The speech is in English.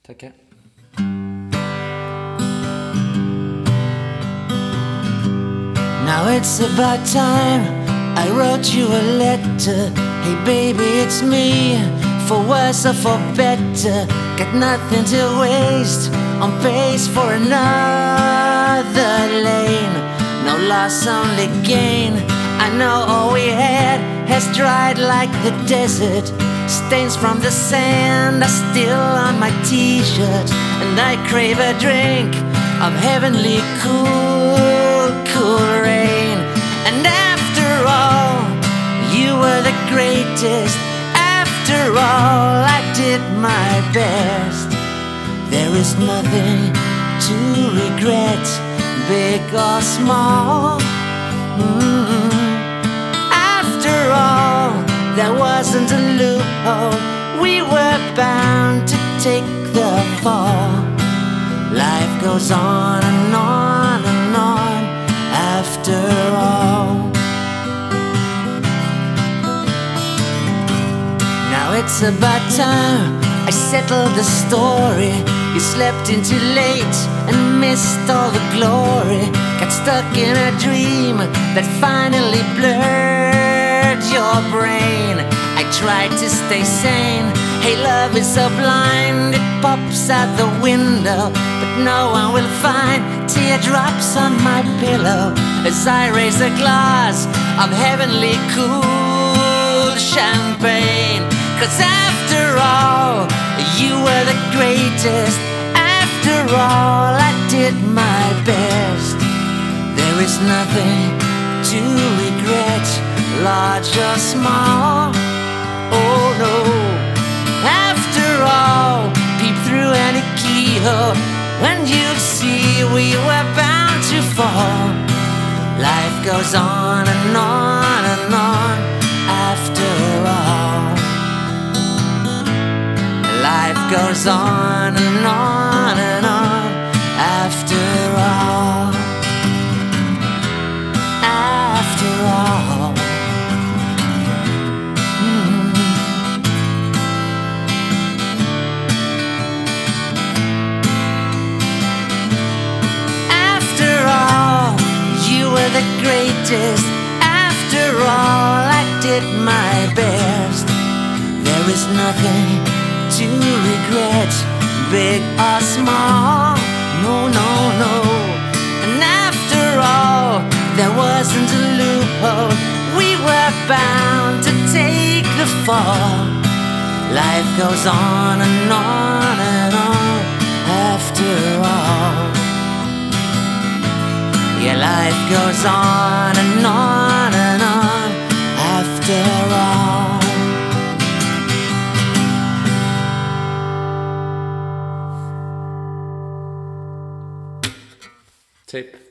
Tackar. Now it's about time I wrote you a letter. Hey baby, it's me, for worse or for better. Got nothing to waste on pace for another lane. No loss, only gain. I know all we had has dried like the desert. Stains from the sand are still on my t-shirt, and I crave a drink of heavenly cool, cool rain. And after all, you were the greatest. After all, I did my best. There is nothing to regret, big or small. After all, there wasn't a loophole. We were bound to take the fall. Life goes on and on and on. After all, now it's about time I settled the story. You slept in too late and missed all the glory. Got stuck in a dream that finally blurred your brain. I tried to stay sane. Hey, love is so blind, it pops out the window, but no one will find teardrops on my pillow as I raise a glass of heavenly cool champagne. 'Cause after all, you were the greatest. After all, I did my best. There is nothing to regret, large or small. Oh no. After all, peep through any keyhole, when you see we were bound to fall. Life goes on and on and on. After all, life goes on and on and on. After all, after all. After all, you were the greatest. After all, I did my best. There is nothing to regret, big or small. No, no, no. And after all, there wasn't a loophole. We were bound to take the fall. Life goes on and on and on. After all, yeah, life goes on and on and on. After all. Typ.